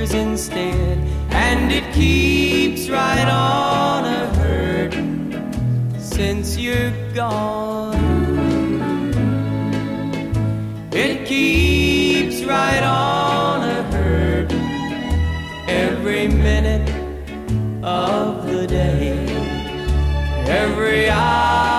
tears instead, and it keeps right on a hurting since you're gone. It keeps right on a hurting every minute of the day, every hour